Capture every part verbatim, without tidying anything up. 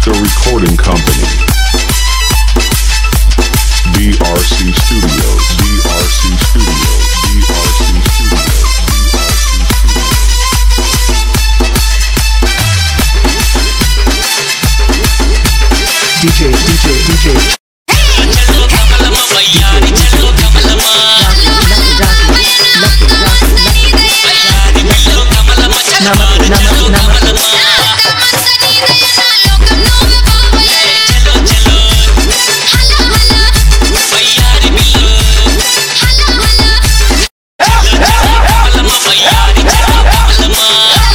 The recording company. D R C Studios. D R C Studios. D R C Studios. D J, D J, D J. चलो कमलमा भैयारी चलो कमलमा भैयारी बिल्लो कमलमा चलो चलो कमलमा चलो चलो भैयारी बिल्लो कमलमा भैयारी चलो कमलमा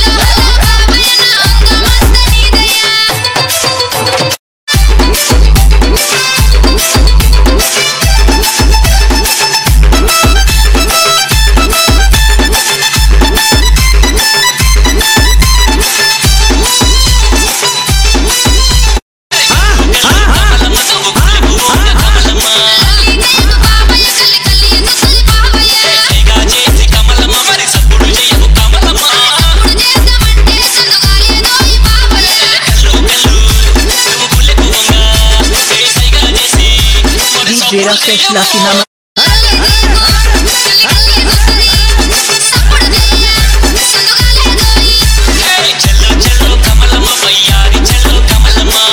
Gera fresh lafinama. चलो चलो कमलमा भैयारी चलो कमलमा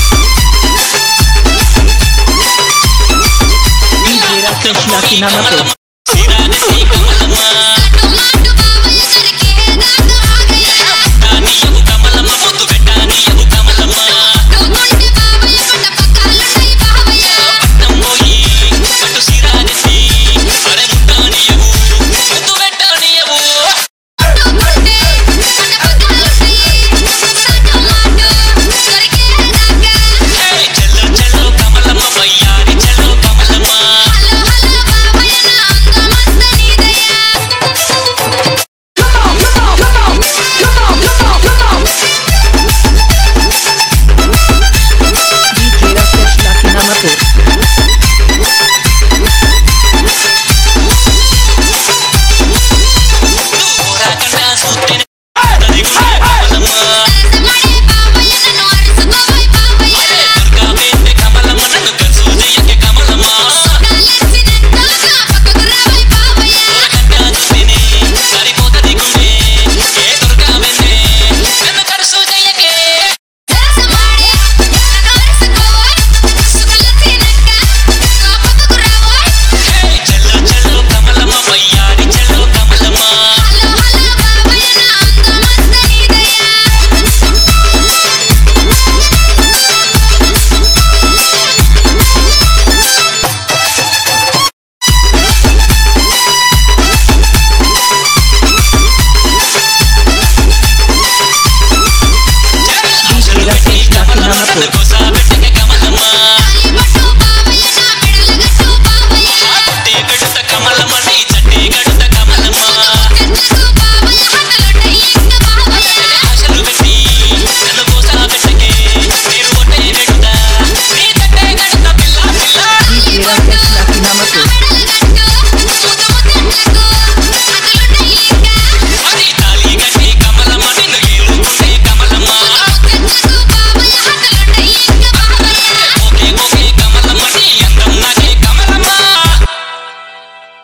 Lafinama.